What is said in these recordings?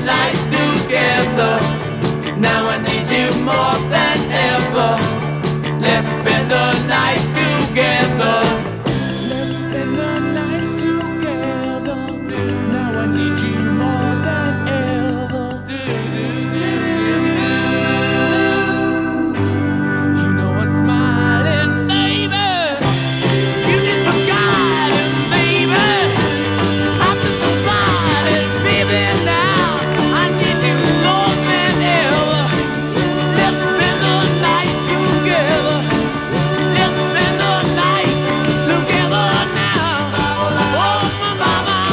night together. Now I need you more than ever. Let's spend the night together. Let's spend the night together. Now I need you more than ever. You know I'm smiling, baby. You need some guidance, baby. I'm just decided, baby, now I need you more than ever. Let's spend the night together. Let's spend the night together now. Oh, my,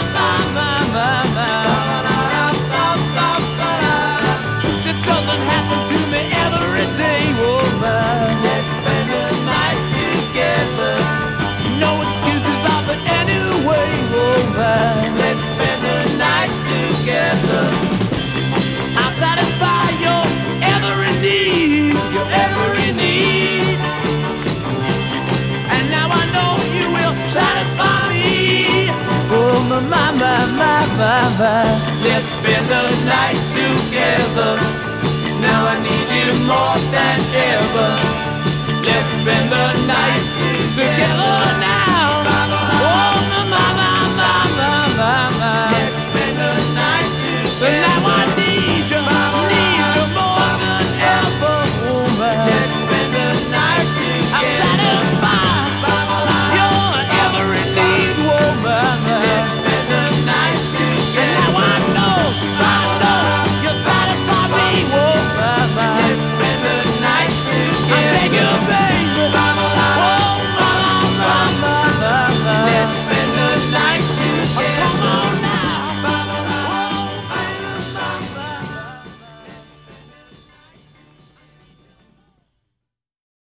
this doesn't happen to me every day, woman. Let's spend the night together. No excuses offered anyway, woman. Let's spend the night together. I'll satisfy your every need, your every need. And now I know you will satisfy me. Oh, my. Let's spend the night together. Now I need you more than ever. Let's spend the night together now. Oh, my.